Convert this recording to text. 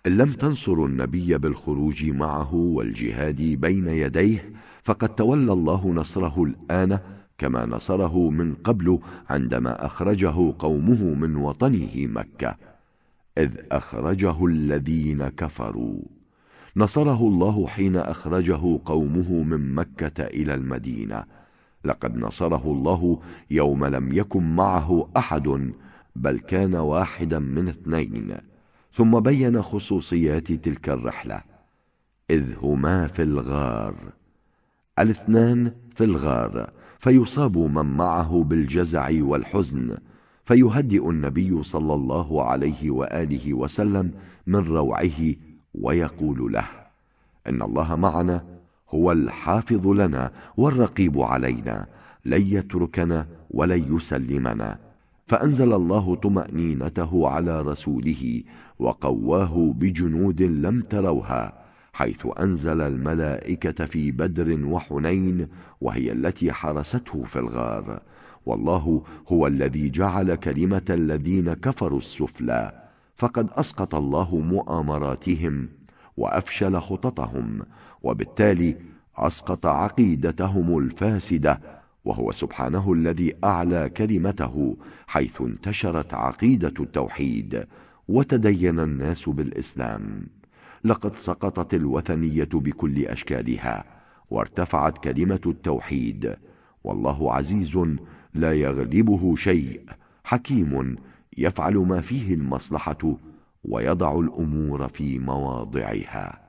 إن لم تنصروا النبي بالخروج معه والجهاد بين يديه فقد تولى الله نصره الآن كما نصره من قبل عندما أخرجه قومه من وطنه مكة، إذ أخرجه الذين كفروا. نصره الله حين أخرجه قومه من مكة إلى المدينة. لقد نصره الله يوم لم يكن معه أحد، بل كان واحدا من اثنين. ثم بين خصوصيات تلك الرحلة: إذ هما في الغار، الاثنان في الغار، فيصاب من معه بالجزع والحزن، فيهدئ النبي صلى الله عليه وآله وسلم من روعه ويقول له: إن الله معنا، هو الحافظ لنا والرقيب علينا، لن يتركنا ولن يسلمنا. فأنزل الله طمأنينته على رسوله وقواه بجنود لم تروها، حيث أنزل الملائكة في بدر وحنين، وهي التي حرسته في الغار. والله هو الذي جعل كلمة الذين كفروا السفلى، فقد أسقط الله مؤامراتهم وأفشل خططهم، وبالتالي أسقط عقيدتهم الفاسدة، وهو سبحانه الذي أعلى كلمته، حيث انتشرت عقيدة التوحيد وتدين الناس بالإسلام. لقد سقطت الوثنية بكل أشكالها، وارتفعت كلمة التوحيد. والله عزيز لا يغلبه شيء، حكيم يفعل ما فيه المصلحة ويضع الأمور في مواضعها.